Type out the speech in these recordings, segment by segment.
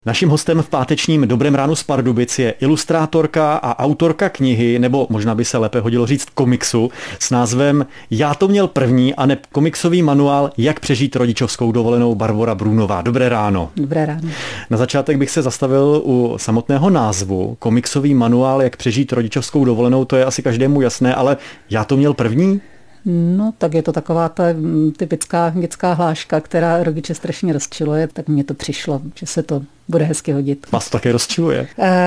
Naším hostem v pátečním Dobrém ránu z Pardubic je ilustrátorka a autorka knihy, nebo možná by se lépe hodilo říct komiksu, s názvem Já to měl první a neb komiksový manuál Jak přežít rodičovskou dovolenou Barbora Brůnová. Dobré ráno. Dobré ráno. Na začátek bych se zastavil u samotného názvu. Komiksový manuál Jak přežít rodičovskou dovolenou, to je asi každému jasné, ale Já to měl první? No, tak je to taková ta typická dětská hláška, která rodiče strašně rozčiluje, tak mně to přišlo, že se to bude hezky hodit. Vás to také rozčiluje?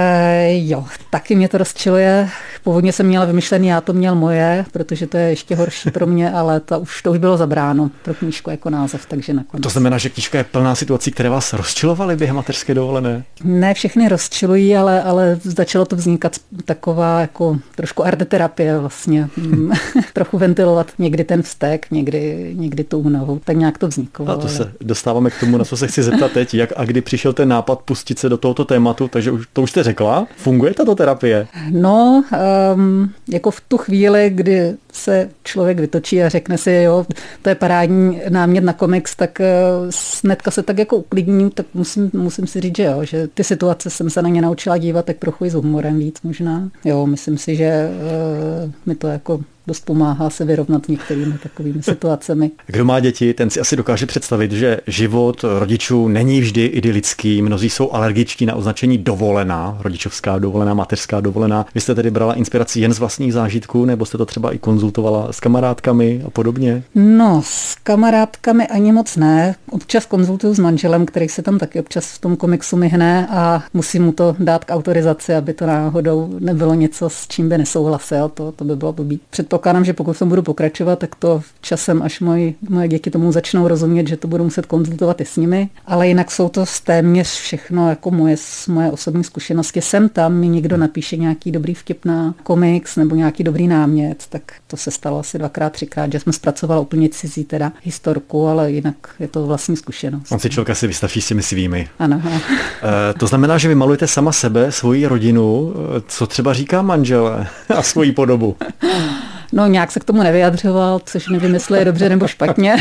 Jo, taky mě to rozčiluje. Původně jsem měla vymyšlený Já to měl moje, protože to je ještě horší pro mě, ale to už bylo zabráno pro knížku jako název, takže nakonec. To znamená, že knížka je plná situací, které vás rozčilovaly během mateřské dovolené? Ne, všechny rozčilují, ale začalo to vznikat taková jako trošku arteterapie vlastně. Trochu ventilovat někdy ten vztek, někdy tu únavu. Tak nějak to vzniklo. A to se dostáváme k tomu, na co se chci zeptat teď, jak a kdy přišel ten nápad pustit se do tohoto tématu, takže to už jste řekla. Funguje tato terapie? No, jako v tu chvíli, kdy se člověk vytočí a řekne si, jo, to je parádní námět na komiks, tak hnedka se tak jako uklidním, tak musím si říct, že jo, že ty situace jsem se na ně naučila dívat tak trochu i s humorem víc možná. Jo, myslím si, že mi to jako dost pomáhá se vyrovnat některými takovými situacemi. Kdo má děti, ten si asi dokáže představit, že život rodičů není vždy idylický. Mnozí jsou alergičtí na označení dovolená, rodičovská dovolená, mateřská dovolená. Vy jste tedy brala inspiraci jen z vlastních zážitků, nebo jste to třeba i konzultovala s kamarádkami a podobně? No, s kamarádkami ani moc ne. Občas konzultuju s manželem, který se tam taky občas v tom komiksu myhne a musím mu to dát k autorizaci, aby to náhodou nebylo něco, s čím by nesouhlasil. To by bylo blbý. Předpokládám, že pokud jsem budu pokračovat, tak to časem, až moje děti tomu začnou rozumět, že to budu muset konzultovat i s nimi. Ale jinak jsou to téměř všechno jako moje osobní zkušenosti. Sem tam mi někdo napíše nějaký dobrý vtip na komiks nebo nějaký dobrý námět, tak to se stalo asi 2x, 3x, že jsme zpracovali úplně cizí teda historku, ale jinak je to vlastní zkušenost. On si člověk asi vystaví s těmi svými. Ano. To znamená, že vy malujete sama sebe, svoji rodinu, co třeba říká manžel a svoji podobu? No, nějak se k tomu nevyjadřoval, což nevím, jestli je dobře nebo špatně,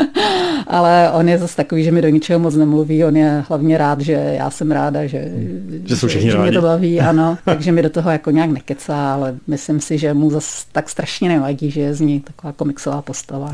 ale on je zase takový, že mi do ničeho moc nemluví, on je hlavně rád, že já jsem ráda, že mě to baví, ano, takže mi do toho jako nějak nekecá, ale myslím si, že mu zase tak strašně nevadí, že je z ní taková komiksová postava.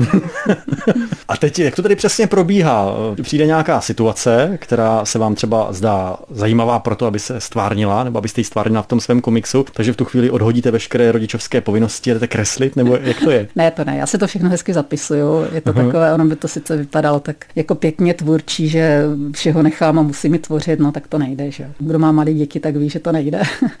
A teď, jak to tady přesně probíhá? Přijde nějaká situace, která se vám třeba zdá zajímavá pro to, aby se stvárnila, nebo abyste ji stvárnila v tom svém komiksu, takže v tu chvíli odhodíte veškeré rodičovské povinnosti, jdete kreslit, nebo jak to je? Ne, to ne, já si to všechno hezky zapisuju, je to takové, ono by to sice vypadalo tak jako pěkně tvůrčí, že všeho nechám a musím mi tvořit, no tak to nejde, že? Kdo má malé děti, tak ví, že to nejde.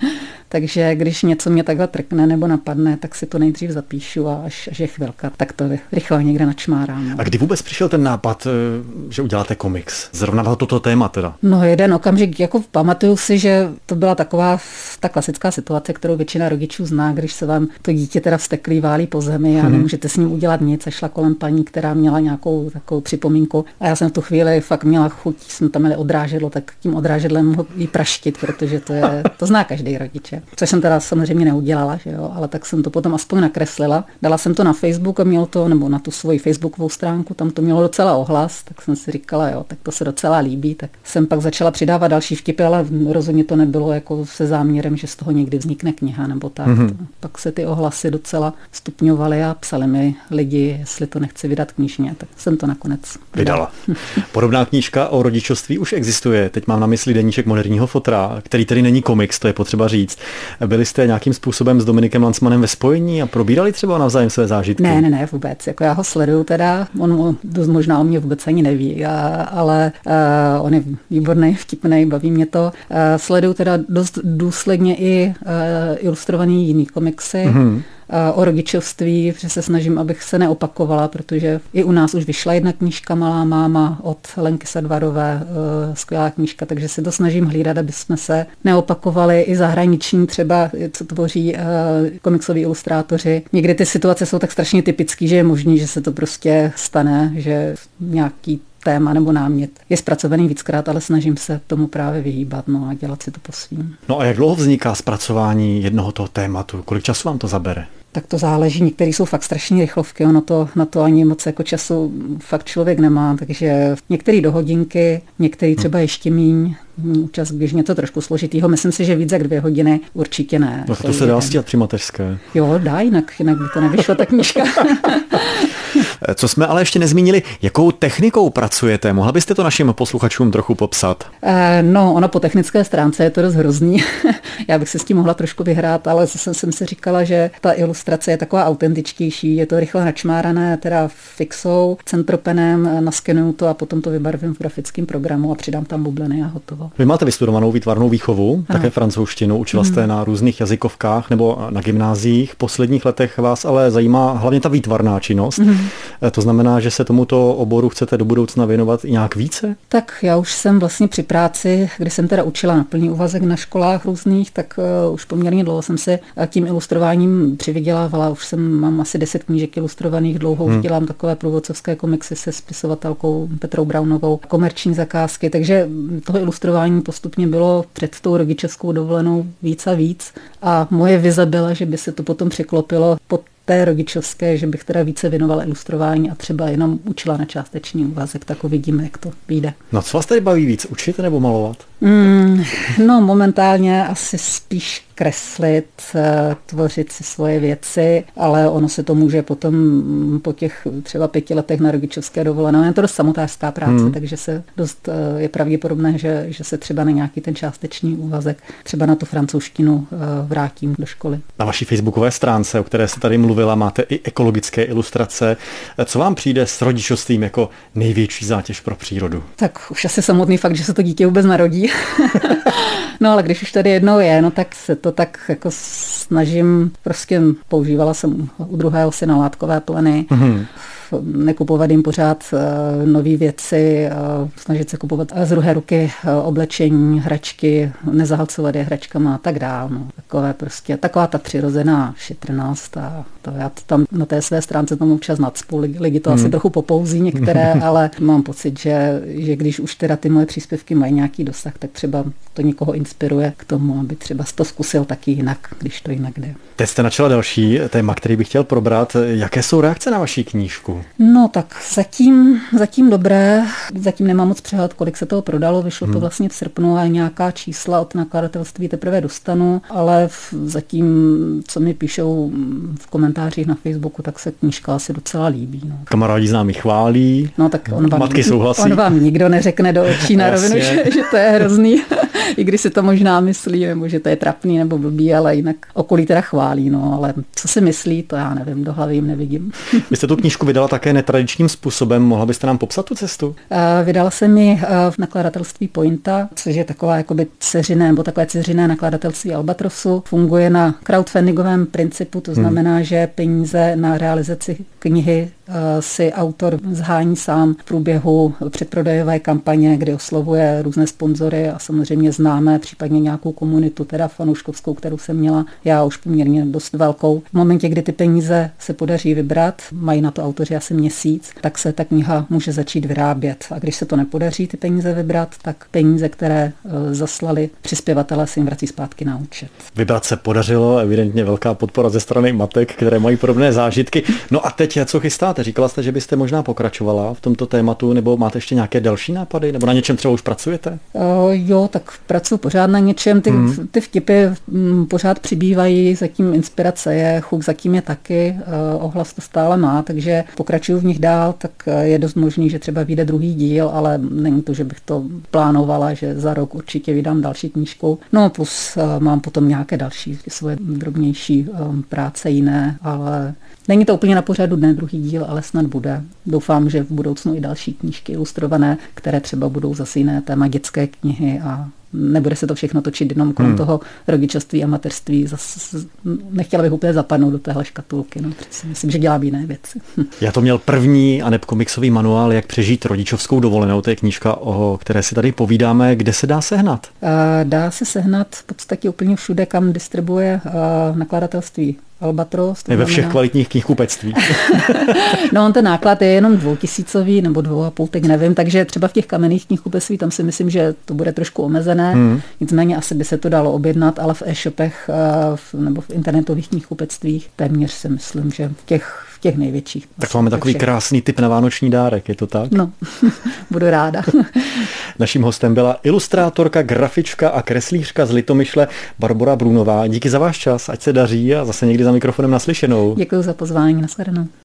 Takže když něco mě takhle trkne nebo napadne, tak si to nejdřív zapíšu a až je chvilka, tak to rychle někde načmárám. No. A kdy vůbec přišel ten nápad, že uděláte komiks? Zrovna na toto téma teda? No, jeden okamžik, jako pamatuju si, že to byla taková ta klasická situace, kterou většina rodičů zná, když se vám to dítě teda vzteklý válí po zemi a nemůžete s ním udělat nic. A šla kolem paní, která měla nějakou takovou připomínku. A já jsem v tu chvíli fakt měla chuť, jsme tam měli odrážedlo, tak tím odrážedlem mohl jí praštit, protože to zná každý rodiče. Což jsem teda samozřejmě neudělala, že jo, ale tak jsem to potom aspoň nakreslila. Dala jsem to na Facebook a mělo to, nebo na tu svoji facebookovou stránku, tam to mělo docela ohlas, tak jsem si říkala, jo, tak to se docela líbí, tak jsem pak začala přidávat další vtipy, ale rozhodně to nebylo jako se záměrem, že z toho někdy vznikne kniha nebo tak. Pak se ty ohlasy docela stupňovaly a psali mi lidi, jestli to nechci vydat knižně, tak jsem to nakonec vydala. Podobná knížka o rodičovství už existuje. Teď mám na mysli deníček moderního fotra, který tedy není komiks, to je potřeba říct. Byli jste nějakým způsobem s Dominikem Lancmanem ve spojení a probírali třeba navzájem své zážitky? Ne, vůbec. Jako já ho sleduju teda, on dost možná o mě vůbec ani neví, ale on je výborný, vtipný, baví mě to. Sleduju teda dost důsledně i ilustrovaný jiný komiksy. O rodičovství, že se snažím, abych se neopakovala, protože i u nás už vyšla jedna knížka Malá máma od Lenky Sadvarové, skvělá knížka, takže si to snažím hlídat, aby jsme se neopakovali i zahraniční třeba, co tvoří komiksoví ilustrátoři. Někdy ty situace jsou tak strašně typický, že je možný, že se to prostě stane, že nějaký téma nebo námět je zpracovaný víckrát, ale snažím se tomu právě vyhýbat, no a dělat si to po svým. No a jak dlouho vzniká zpracování jednoho toho tématu? Kolik času vám to zabere? Tak to záleží, některý jsou fakt strašně rychlovky, na to ani moc jako času fakt člověk nemá, takže některý do hodinky, některý třeba ještě míň, účast, když něco trošku složitýho, myslím si, že víc jak 2 hodiny určitě ne. No to se dá stíhat při mateřské. Jo, dá, jinak by to nevyšlo, ta knížka. Co jsme ale ještě nezmínili, jakou technikou pracujete? Mohla byste to našim posluchačům trochu popsat? No, ono po technické stránce je to dost hrozný. Já bych se s tím mohla trošku vyhrát, ale zase jsem si říkala, že ta ilustrace je taková autentičtější. Je to rychle načmárané, teda fixou, centropenem, naskenuju to a potom to vybarvím v grafickém programu a přidám tam bubliny a hotovo. Vy máte vystudovanou výtvarnou výchovu, také francouzštinu, učila jste na různých jazykovkách nebo na gymnáziích. V posledních letech vás ale zajímá hlavně ta výtvarná činnost. To znamená, že se tomuto oboru chcete do budoucna věnovat i nějak více? Tak já už jsem vlastně při práci, kdy jsem teda učila na plný úvazek na školách různých, tak už poměrně dlouho jsem se tím ilustrováním přivydělávala. Už mám asi 10 knížek ilustrovaných, dlouho už dělám takové průvodcovské komiksy se spisovatelkou Petrou Braunovou, komerční zakázky, takže toho ilustrování postupně bylo před tou rodičovskou dovolenou víc a víc a moje vize byla, že by se to potom překlopilo pod té rodičovské, že bych teda více věnovala ilustrování a třeba jenom učila na částečný úvazek, tak uvidíme, jak to vyjde. No co vás tady baví víc, učit nebo malovat? No momentálně asi spíš kreslit, tvořit si svoje věci, ale ono se to může potom po těch třeba 5 letech na rodičovské dovolené. Je to dost samotářská práce, takže se dost je pravděpodobné, že se třeba na nějaký ten částečný úvazek, třeba na tu francouzštinu vrátím do školy. Na vaší facebookové stránce, o které se tady mluvila, máte i ekologické ilustrace. Co vám přijde s rodičovstvím jako největší zátěž pro přírodu? Tak už asi samotný fakt, že se to dítě vůbec narodí. No ale když už tady jednou je, no tak se to tak jako snažím, prostě používala jsem u druhého syna látkové pleny, nekupovat jim pořád nové věci, snažit se kupovat z druhé ruky oblečení, hračky, nezahalcovat je hračkama a tak dál. No. Takové prostě, taková ta přirozená šetrnost a to já to tam na té své stránce tomu občas nacpu, lidi to asi trochu popouzí některé, ale mám pocit, že když už teda ty moje příspěvky mají nějaký dosah, tak třeba to někoho inspiruje k tomu, aby třeba to zkusil taky jinak, když to jinak jde. Teď jste načala další téma, který bych chtěl probrat. Jaké jsou reakce na vaši knížku? No tak zatím dobré, zatím nemám moc přehled, kolik se toho prodalo, vyšlo to vlastně v srpnu a nějaká čísla od nakladatelství teprve dostanu, ale zatím, co mi píšou v komentářích na Facebooku, tak se knížka asi docela líbí. No. Kamarádi známí chválí, no, tak matky souhlasí. On vám nikdo neřekne do očí na rovinu, že to je hrozný, i když si to možná myslí, nebo že to je trapný nebo blbý, ale jinak okolí teda chválí, no, ale co si myslí, to já nevím, do hlavy jim nevidím. Vy jste tu knížku vydala také netradičním způsobem, mohla byste nám popsat tu cestu? Vydala jsem ji v nakladatelství Pointa, což je taková jakoby dceřiné, nebo takové dceřiné nakladatelství Albatrosu. Funguje na crowdfundingovém principu, to znamená, že peníze na realizaci knihy si autor zhání sám v průběhu předprodejové kampaně, kdy oslovuje různé sponzory a samozřejmě známé, případně nějakou komunitu, teda fanouškovskou, kterou jsem měla já už poměrně dost velkou. V momentě, kdy ty peníze se podaří vybrat, mají na to autoři asi měsíc, tak se ta kniha může začít vyrábět. A když se to nepodaří ty peníze vybrat, tak peníze, které zaslali přispěvatelé, se jim vrací zpátky na účet. Vybrat se podařilo, evidentně velká podpora ze strany matek, které mají podobné zážitky. No a teď co chystáte? Říkala jste, že byste možná pokračovala v tomto tématu, nebo máte ještě nějaké další nápady, nebo na něčem třeba už pracujete? Jo, tak pracuji pořád na něčem. Ty vtipy pořád přibývají, zatím inspirace je, chuť zatím je taky, ohlas to stále má, takže pokračuju v nich dál, tak je dost možný, že třeba vyjde druhý díl, ale není to, že bych to plánovala, že za rok určitě vydám další knížku. No plus mám potom nějaké další svoje drobnější práce jiné, ale není to úplně na pořadu dne druhý díl, ale snad bude. Doufám, že v budoucnu i další knížky ilustrované, které třeba budou zase jiné téma, dětské knihy a nebude se to všechno točit jenom kolem toho rodičovství a mateřství. Nechtěla bych úplně zapadnout do téhle škatulky. No. Myslím, že dělám jiné věci. Já to měl první aneb komiksový manuál, jak přežít rodičovskou dovolenou. To je knížka, o které si tady povídáme. Kde se dá sehnat? Dá se sehnat v podstatě úplně všude, kam distribuje nakladatelství Albatros. Je ve všech kvalitních knihkupectvích. No on ten náklad je jenom 2000 nebo 2,5, tak nevím, takže třeba v těch kamenných knihkupectví tam si myslím, že to bude trošku omezené, nicméně asi by se to dalo objednat, ale v e-shopech nebo v internetových knihkupectvích téměř si myslím, že v těch největších. Tak máme takový krásný tip na vánoční dárek, je to tak? No, budu ráda. Naším hostem byla ilustrátorka, grafička a kreslířka z Litomyšle Barbora Brunová. Díky za váš čas, ať se daří a zase někdy za mikrofonem naslyšenou. Děkuji za pozvání, nashledanou.